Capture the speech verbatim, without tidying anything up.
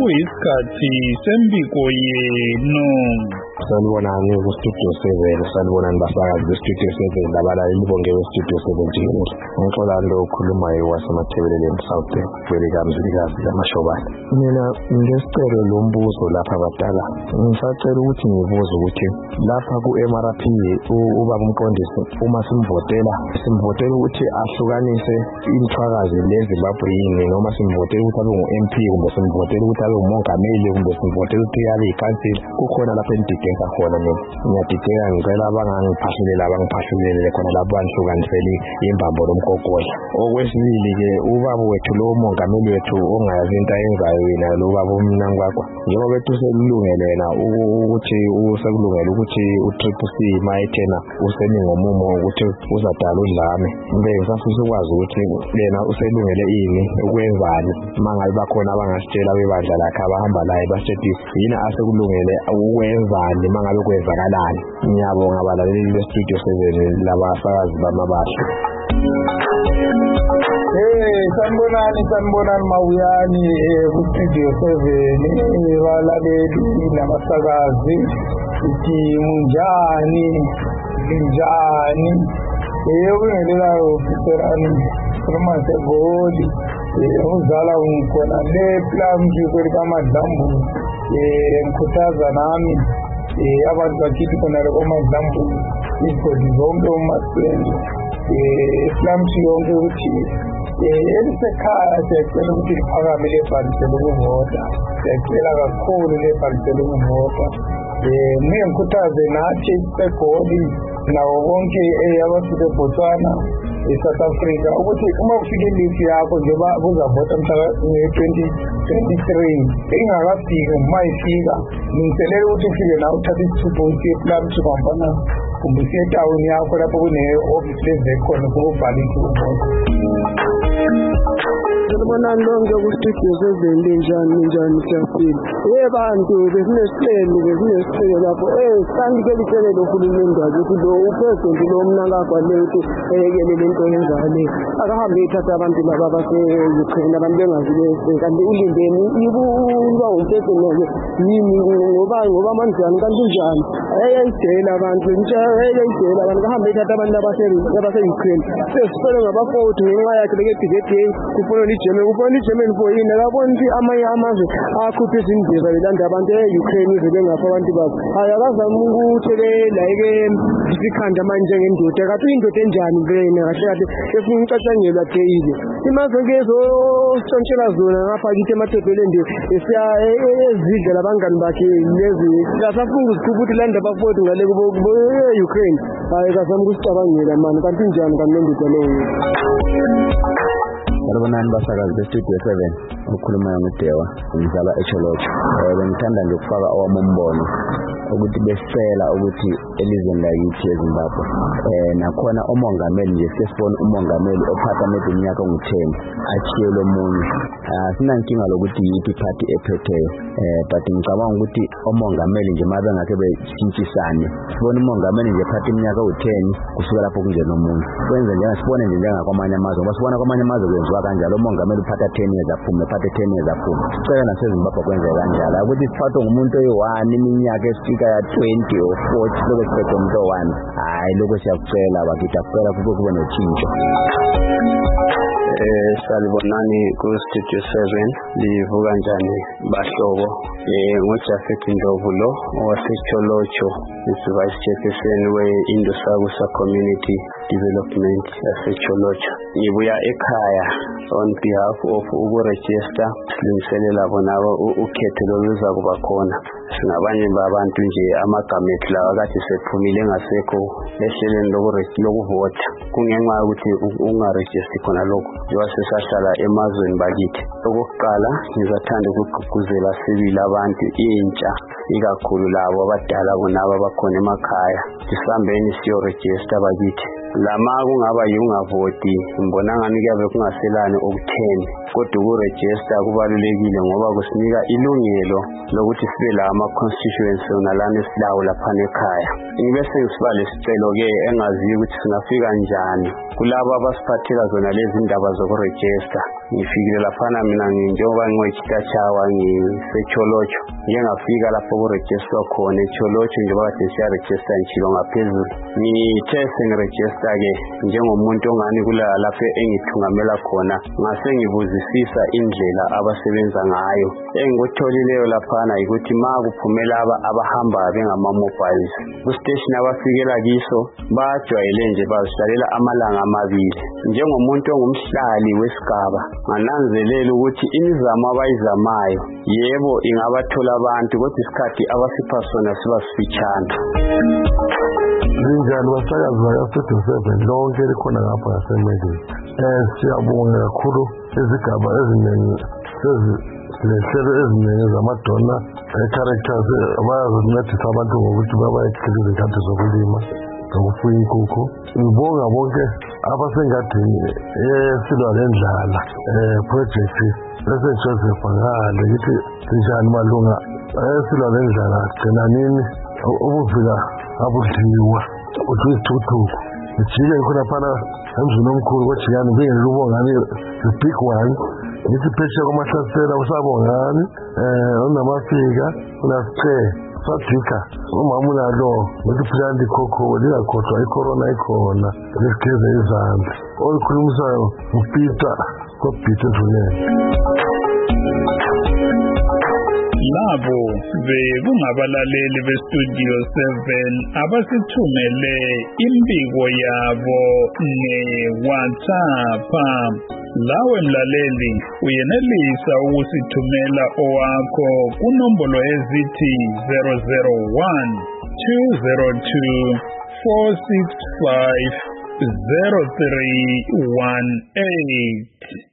sekuyisikhathi sembiko yenu. Sanibonani ku-Studio seven, sanibonani basakazi be-Studio seven, labalaleli bonke be-Studio seven jikelele. Ngixolani okhulumayo wasemathebeleleni South kwelikamzilikazi lamashobane. Mina ngesicelo lo mbuzo lapha abadala, ngisacela ukuthi ngibuze ukuthi lapha ku-M R P ubaba umqondisi uma simvotela simvotela ukuthi ahlukanise imithwakazi leZimbabwe noma simvotela ukuthi abe ngu-M P kumbe simvotela ukuthi abe umongameli kumbe simvotela ukuthi abe yikhansila, kukhona lapha endideka khona mina. Ngiyadideka ngicela abangangiphahluleli abangiphahlulela khona lapho angihlukaniseli imbambo lomgogodla. Okwesibili-ke ubaba wethu lo mongameli wethu ongayazi into ayenzayo yena lo baba umnankwakwa, njengoba bethu selulungele yena ukuthi usekulungele ukuthi u-Triple C mayethena usemi ngomumo ukuthi uzadala udlame. Mbe ngisafisa ukwazi ukuthi yena uselungele ini ukwenzani mangabe bakhona abangasitshela bebandla lakhe abahamba laye basithi yini asekulungele ukwenzani mangabe kwenzakalani. Ngiyabonga abalaleli be-Studio seven labasakazi bamabahle. Eh sanibonani sanibonani mawuyani ku-Studio seven balaleli namasakazi, ithi munjani linjani eyobingelelayo officerani Romance Goli uzala ungikhona le plums kwelikamadlambu ngikhuthaza nami abantu bakithi khona lekomadlambu izigodi zonke umaseni plums yonke ukuthi elisekhaya siyacela ukuthi liphakame lebhalise lokuvota, siyacela kakhulu lebhalise lokuvota. Mie ngikhuthaze nathi seGoli nawo konke abasuke eBotswana eSouth Africa ukuthi uma kufike ilisi yakho njengoba uzavota mhla twenty twenty-three ingakafiki mayifika ngicela ukuthi ufike nawe uthathe isithupho usiye ePlums kwambana kumbe usiye etawuni yakho lapho kune-office lezekhona kubhalisa ukuvota. Sanibonani lonke ku-Studio seven, linjani linjani siyaphila. Ye bantu besinesihlelo besinesihlelo lapho sandike lihlelelo uhulumeni ngakithi lo upresident lo mnangagwa lethu eyekele lento yenzayo le akahambe ethatha abantu laba base-Ukraine abantu bengazi kanti ulindeni ikulwa umsebenzi yini ngoba ngoba manjani kanti njani ayayidela abantu nje ayayidela abantu kahambe ethatha abantu abase-Ukraine sesifele ngabafowethu ngenxa yakhe bekebhigede kufonela iGermany kufonela iGermany for yini akabona ukuthi amanye amazwe akhuphe izindiza belanda abantu e-Ukraine ize bengapha abantu babo. Hayi akazama ukuthelela eke isikhanda manje ngendoda kathi indoda enjani vele kahle kahle efuna ukucatshangelwa deyile imazwe ngezotshontshela zona ngapha kithi emathebeleni esiya ezidla labangani bakhe lezi kasafuna ukuzikhupha ukuthi landa bafowethu ngale kubo e-Ukraine. Hayi kazama ukusicabangela mani kanti njani kanti nendoda leyo. Sanibonani basakazi be-Studio seven, ukhulumayo nguDewa ngizala eCholocho. Bengithanda nje ukufaka owami umbono ukuthi besicela ukuthi elizweni lakithi eZimbabwe nakhona umongameli nje sesibona umongameli ophatha iminyaka engu-ten achiyele omunye. Sinankinga lokuthi yiphi party ephetheyo but ngicabanga ukuthi umongameli nje mabe ngakhe beshintshisane sibona umongameli nje phatha iminyaka ewu-ten kusuka lapho kungena omunye kwenze njenge sibone nje njengakwamanye amazwe ngoba sibona kwamanye amazwe kwenziwa kanjalo umongameli uphatha ten years aphume uphatha ten years aphume. Sicela naseZimbabwe kwenzeka kanjalo ukuthi siphathwe ngumuntu oyi-one iminyaka esifika ya twenty or forty lokho siphethe umuntu oyi-one. Hayi lokho siyakucela bakithi akucela kube kube notshintsho. Eh salibonani ku-Studio seven, livuka njani bahlobo? Eh ngoJafet Ndlovu lo waseCholocho, is-Vice Chairperson we-Indosakusa Community Development yaseCholocho. Ngibuya ekhaya on behalf of uku-register silungiselela bona ukhetho loluza kuba khona. Singabanye babantu nje amagama ethu lawa kade sephumile engasekho ehlelweni lokuvota kungenxa yokuthi ungaregister khona lokho njengoba sesahlala emazweni bakithi. Okokuqala ngizathanda ukugqugquzela sibili abantu intsha ikakhulu labo abadala kunabo abakhona emakhaya sihambeni siyoregister bakithi. Lama kungaba yungavoti ngibona ngani kuyabe kungaselani okutheni kodwa ukuregister kubalulekile ngoba kusinika ilungelo lokuthi sibe la ama constituency nalana esilawo lapha ekhaya. Ngibe sengisiba lesicelo ke engaziyo ukuthi singafika njani kulabo abasiphathela zona lezi indaba zokuregister. Ngifikile lapha mina njengoba ngingwechitachawa ngisecholocho ngiyengafika lapho kuregister khona echolocho njengoba kade siya register nchilo ngaphezulu. Ngithe sengiregister ke njengomuntu ongani kula lapho engithungamela khona ngase ngibuzisisa indlela abasebenza ngayo. Engikutholileyo lapha ukuthi ma kuphumela aba abahamba bengama mobiles ku station abafikela kiso bajwayele nje bazihlalela amalanga amabili. Njengomuntu ongumhlali wesigaba ngananzelela ukuthi imizamo abayizamayo yebo ingabathola abantu kodwa isikhathi abasipha sona siba sifitshana. Linjani basakazi baka-Studio seven lonke likhona ngapha ngaseMelika. Eh siyabonga kakhulu izigaba eziningi sezilehlelo eziningi zamadona characters abazoncedisa abantu ngokuthi babayekhize izikhathi zokulima nokufuya inkukhu. Ngibonga bonke abasengadini esilwa nendlala project bese Joseph ngale ukuthi njani malunga esilwa nendlala gcina nini ubufika abudliwa uthuthuku ijike khona phana emzini omkhulu kwajikani ngeke ubongani the big one ngithi phesheya kwamahlasela usabongani eh unamafika unasiche sadika umama unalo ukuthi philandi khokho lingakhohlwa icorona ikhona lesigeze izandla oyikhulumisayo uPeter koPeter Thunene. Labo bekungabalaleli beStudio seven abasithumele imbiko yabo ne-WhatsApp. Lawe mlaleli uyenelisa ukusithumela owakho kunombolo ezithi zero zero one two zero two four six five zero three one eight.